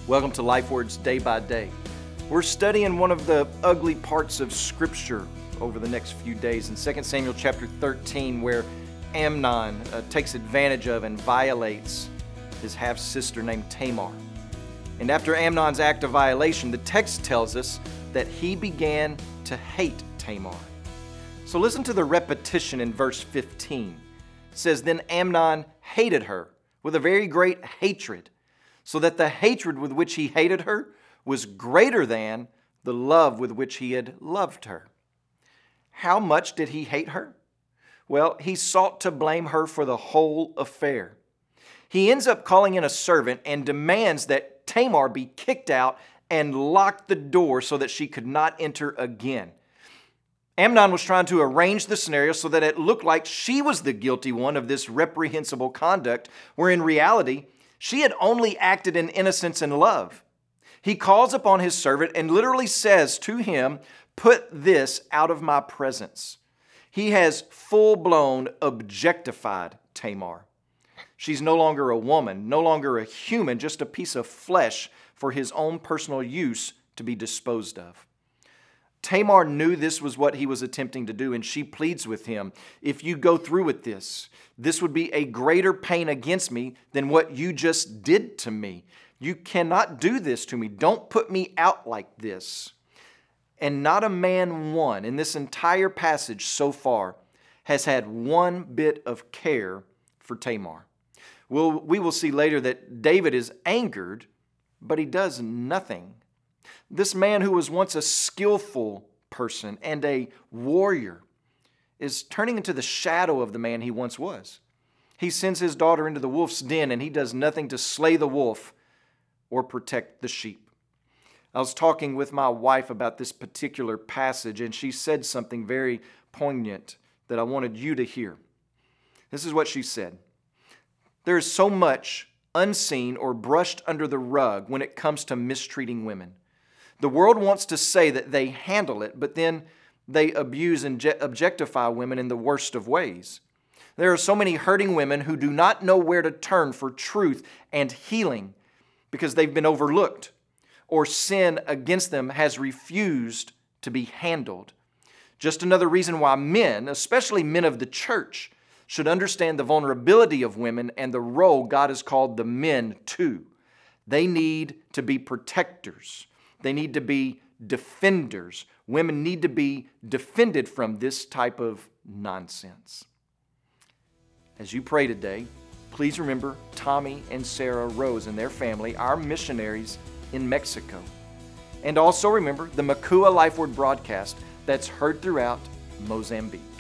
Welcome to Life Words Day by Day. We're studying one of the ugly parts of Scripture over the next few days in 2 Samuel chapter 13, where Amnon takes advantage of and violates his half-sister named Tamar. And after Amnon's act of violation, the text tells us that he began to hate Tamar. So listen to the repetition in verse 15. It says, "Then Amnon hated her with a very great hatred, so that the hatred with which he hated her was greater than the love with which he had loved her." How much did he hate her? Well, he sought to blame her for the whole affair. He ends up calling in a servant and demands that Tamar be kicked out and locked the door so that she could not enter again. Amnon was trying to arrange the scenario so that it looked like she was the guilty one of this reprehensible conduct, where in reality, she had only acted in innocence and love. He calls upon his servant and literally says to him, "Put this out of my presence." He has full-blown objectified Tamar. She's no longer a woman, no longer a human, just a piece of flesh for his own personal use to be disposed of. Tamar knew this was what he was attempting to do, and she pleads with him, "If you go through with this would be a greater pain against me than what you just did to me. You cannot do this to me. Don't put me out like this." And not a man one in this entire passage so far has had one bit of care for Tamar. We will see later that David is angered, but he does nothing. This man who was once a skillful person and a warrior is turning into the shadow of the man he once was. He sends his daughter into the wolf's den, and he does nothing to slay the wolf or protect the sheep. I was talking with my wife about this particular passage, and she said something very poignant that I wanted you to hear. This is what she said. "There is so much unseen or brushed under the rug when it comes to mistreating women. The world wants to say that they handle it, but then they abuse and objectify women in the worst of ways. There are so many hurting women who do not know where to turn for truth and healing because they've been overlooked, or sin against them has refused to be handled. Just another reason why men, especially men of the church, should understand the vulnerability of women and the role God has called the men to. They need to be protectors. They need to be defenders. Women need to be defended from this type of nonsense." As you pray today, please remember Tommy and Sarah Rose and their family, our missionaries in Mexico. And also remember the Makua Life Word broadcast that's heard throughout Mozambique.